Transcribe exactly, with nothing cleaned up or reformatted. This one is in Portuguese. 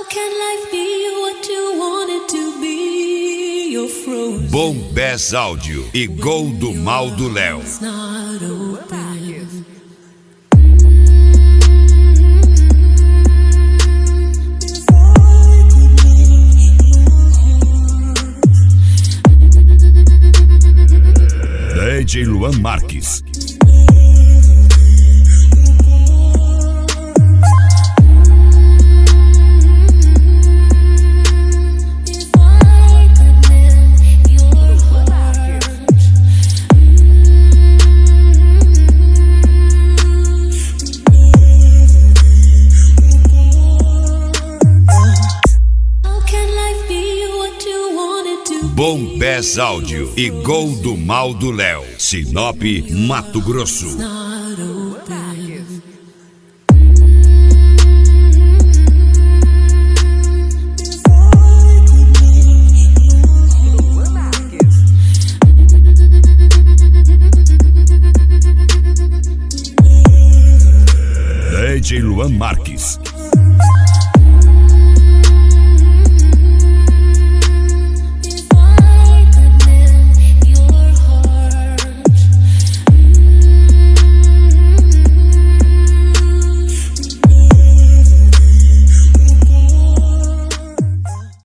Bombés Áudio e Gol do Mal do Léo. D J Luan Marques. Bombés Áudio e Gol do Mal do Léo. Sinop, Mato Grosso. D J Luan Marques.